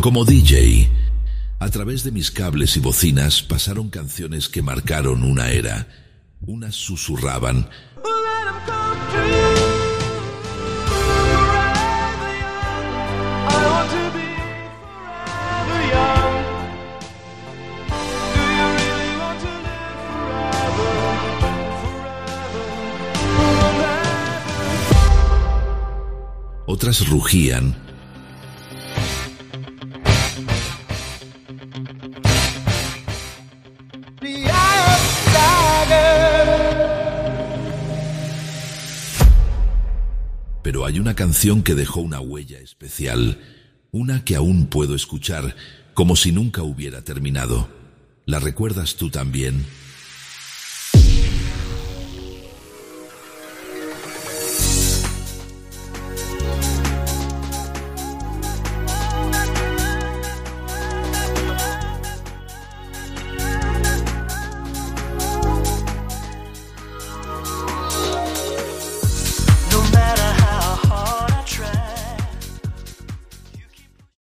Como DJ, a través de mis cables y bocinas pasaron canciones que marcaron una era. Unas susurraban: otras rugían. Pero hay una canción que dejó una huella especial, una que aún puedo escuchar como si nunca hubiera terminado. ¿La recuerdas tú también?